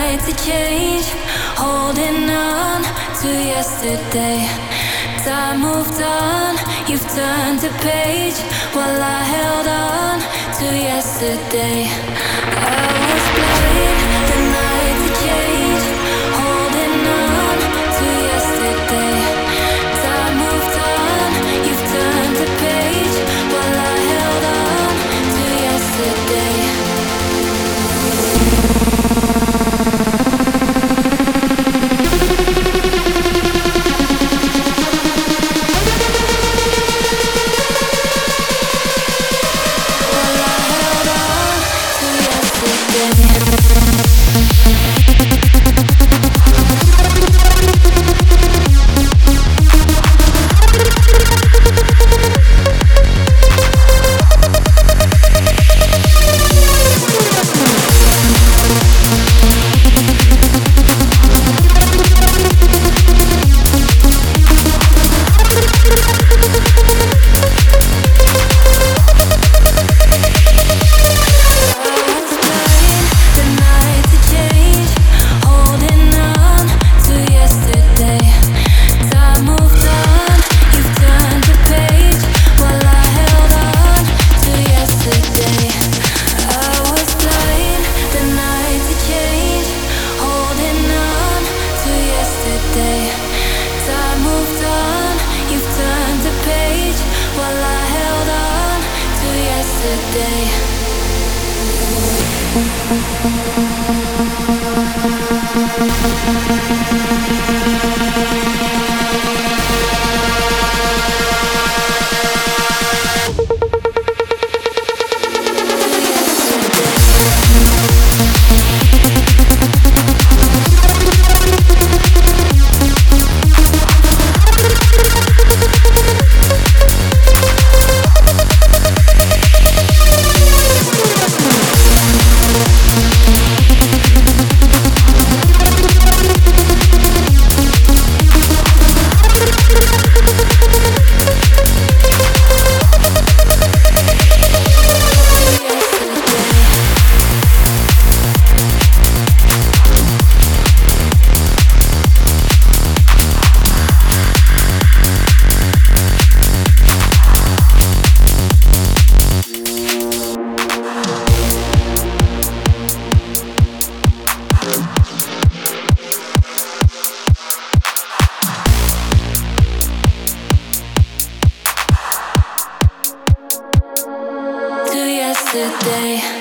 night to change, holding on to yesterday. Time moved on, you've turned the page while I held on to yesterday. I was blind, the night to change, holding on to yesterday. Time moved on, you've turned the page while I held on to yesterday. Yesterday.